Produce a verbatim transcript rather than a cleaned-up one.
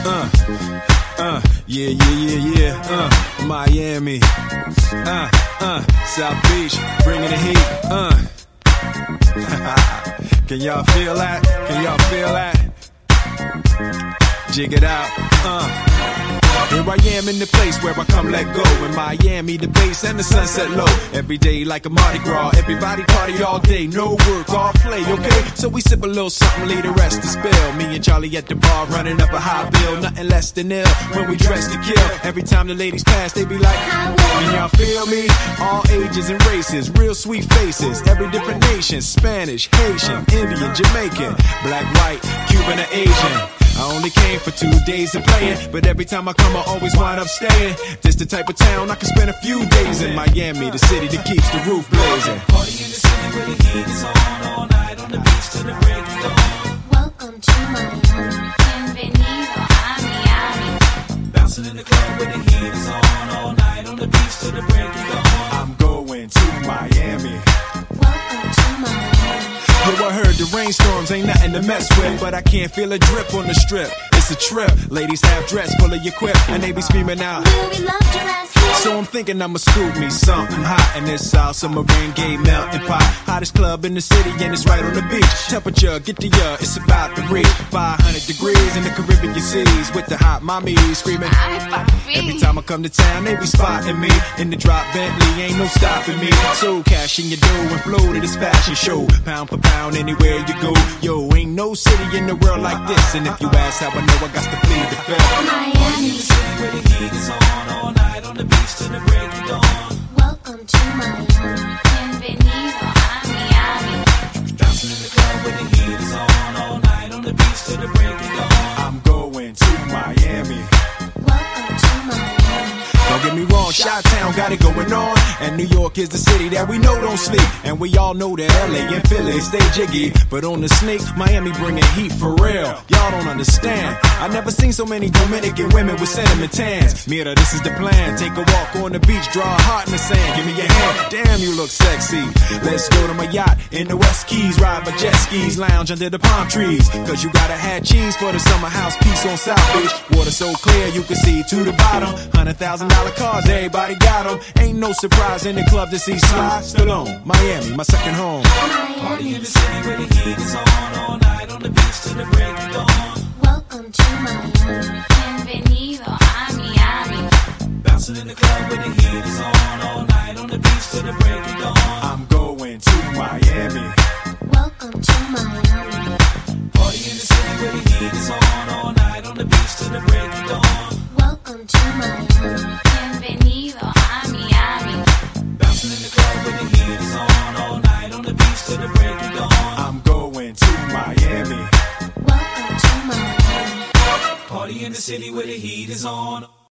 Uh, uh, yeah, yeah, yeah, yeah. Uh, Miami. Uh, uh, South Beach, bringing the heat. Uh. Can y'all feel that? Can y'all feel that? Jig it out. Uh. Here I am in the place where I come let go. In Miami, the bass and the sunset low. Every day like a Mardi Gras. Everybody party all day. No work, all play, okay? So we sip a little something, leave the rest to spill. Me and Charlie at the bar running up a high bill. Nothing less than ill when we dress to kill. Every time the ladies pass, they be like, can y'all feel me? All ages and races, real sweet faces. Every different nation, Spanish, Haitian, Indian, Jamaican, black, white, Cuban, or Asian. I only came for two days of playing, but every time I come I always wind up staying. This the type of town I can spend a few days in. Miami, the city that keeps the roof blazing. Party in the city where the heat is on, all night on the beach till the break of dawn. Welcome to Miami. Bienvenido a Miami. Bouncing in the club where the heat is on, all night on the beach till the break of dawn. I'm going to Miami. Welcome to Miami. Yo, I heard the rainstorms ain't nothing to mess with, but I can't feel a drip on the strip. It's a trip. Ladies half dressed, full of your quip, and they be screaming out, Will we love your ass here? so I'm thinking I'ma scoop me something hot in this South Summer rain gay melting pot. Hottest club in the city and it's right on the beach. Temperature, get the uh, it's about to reach five hundred degrees in the Caribbean seas with the hot mommies screaming. Every time I come to town, they be spotting me in the drop Bentley, ain't no stopping me. So cash in your dough and flow to this fashion show, pound for pound anywhere you go. Yo, ain't no city in the world like this, and if you ask how I know, I got to plead the fifth. Party in the city where the heat is on, all night on the beach till the break of dawn. Welcome to Miami. Bienvenido a Miami. Bouncing in the club where the heat is on, all night on the beach till the break of dawn. I'm going to Miami. Welcome to Miami. Don't get me wrong, Chi-Town got it going on, and New York is the city that we know don't sleep. And we all know that L A and Philly stay jiggy, but on the sneak, Miami bringing heat for real. Y'all don't understand. I never seen so many Dominican women with cinnamon tans. Mira, this is the plan. Take a walk on the beach, draw a heart in the sand. Give me your hand. Damn, you look sexy. Let's go to my yacht in the West Keys, ride my jet skis, lounge under the palm trees. Cause you gotta have cheese for the summer house piece on South Beach. Water so clear you can see to the bottom. Hundred thousand dollar cars, everybody got them. Ain't no surprise in the club to see Sly Stallone. Miami, my second home. Party in the city where the heat is on, all night on the beach till the break of dawn. Welcome to Miami. Bienvenido a Miami. Bouncing in the club where the heat is on, all night on the beach till the break of dawn. I'm going to Miami. Welcome to Miami. Party in the city where the heat is on, all night on the beach till the break of dawn. Welcome to Miami. Bienvenido a Miami. Bouncing in the club where the heat is on, all night on the beach till the break of dawn. I'm going to Miami. Welcome to Miami. Party in the city where the heat is on.